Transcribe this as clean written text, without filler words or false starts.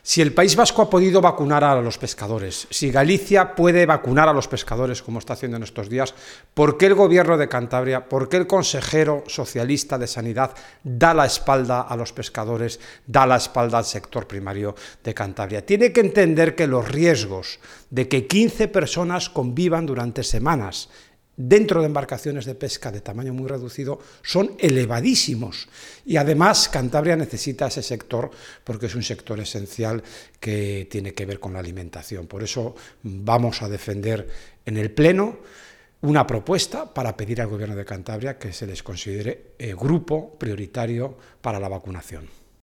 Si el País Vasco ha podido vacunar a los pescadores, si Galicia puede vacunar a los pescadores, como está haciendo en estos días, ¿por qué el Gobierno de Cantabria, por qué el consejero socialista de Sanidad da la espalda a los pescadores, da la espalda al sector primario de Cantabria? Tiene que entender que los riesgos de que 15 personas convivan durante semanas dentro de embarcaciones de pesca de tamaño muy reducido son elevadísimos, y además Cantabria necesita ese sector porque es un sector esencial que tiene que ver con la alimentación. Por eso vamos a defender en el Pleno una propuesta para pedir al Gobierno de Cantabria que se les considere grupo prioritario para la vacunación.